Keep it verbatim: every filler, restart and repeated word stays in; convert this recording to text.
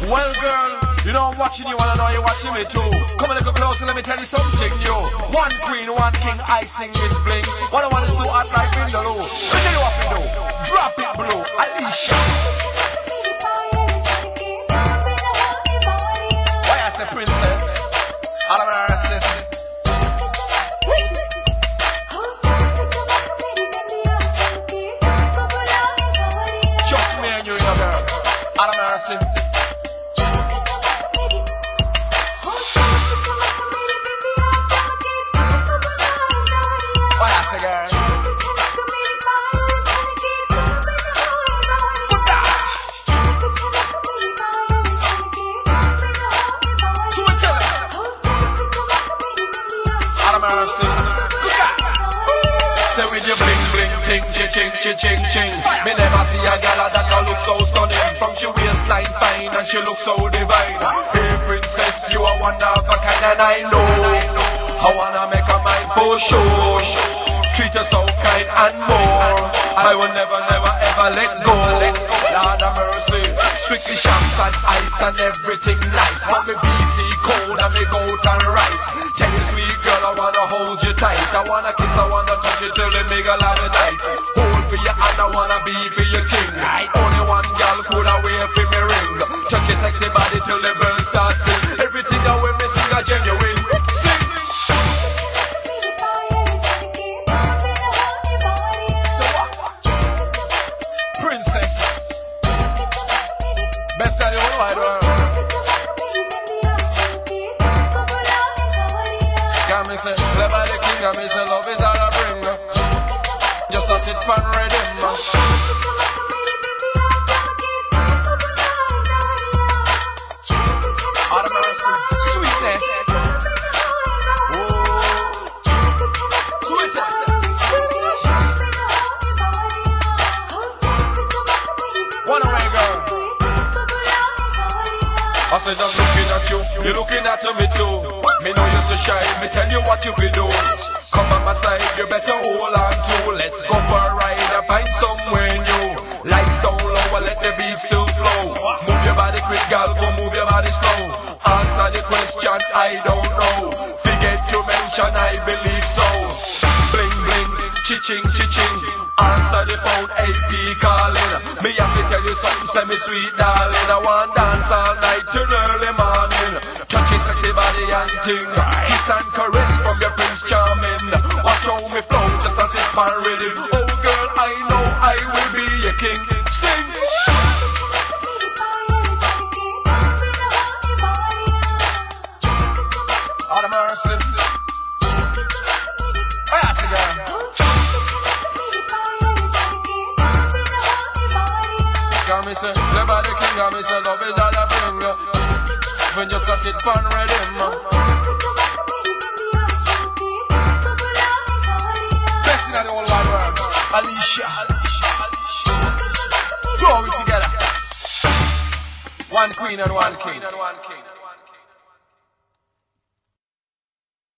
Well, girl, you know I'm watching you and I know you're watching me too. Come a little closer, let me tell you something new. One queen, one king, I sing this bling. What I want is to act like Vindaloo. Let me tell you what we do. Drop it blue, Alicia. Why I say princess? I don't know what I say. Just me and you, you know, girl. I don't know what I say. Say with your bling bling ting ching ching ching ching ching. Me never see a gal that can look so stunning. From she waistline fine and she look so divine. Hey princess, you are one of a kind and I know. I wanna make her mine for sure. Treat her so kind and more. I will never never ever let go. Lord of mercy, strictly shams and ice and everything nice. But me B C cold and me goat and rice. Tell you sweet girl, I wanna hold you tight. I wanna kiss, I wanna touch you till the nigga love it night. Hold for your hand, I wanna be for your king. I only one girl could I wear for me ring. Touch your sexy body till the birds start sing. Everything I wear me sing a genuine. Sing. So what? Princess. Best of the whole wide world. Got me say, love by the king, got me say, love is all I bring. Just a sit for rhythm. All the mercy, sweetness. Oh, sweetness. One away, girl. I said I'm looking at you, you're looking at me too. Me know you're so shy, me tell you what you feel do. Come on my side, you better hold on to. Let's go for a ride and find somewhere new. Lights down low, let the beat still flow. Move your body quick, girl, go move your body slow. Answer the question, I don't know. Forget you mention, I believe so. Bling bling, chi-ching, chi-ching. Answer the phone, A P calling. Me have to tell you something, say me sweet darling. I want dance all night till early morning. Touch your sexy body and ting. Kiss and caress from your Prince Charming. Watch how me flow, just as if I'm ready. Oh girl, I know I will be your king. Sing. All the mercy. Oh yeah, see girl. Got me say, love by the king, got me say, love is all I bring. When just a sit for rhythm. Best in the whole wide world, Alicia. Throw it together. One queen and one king.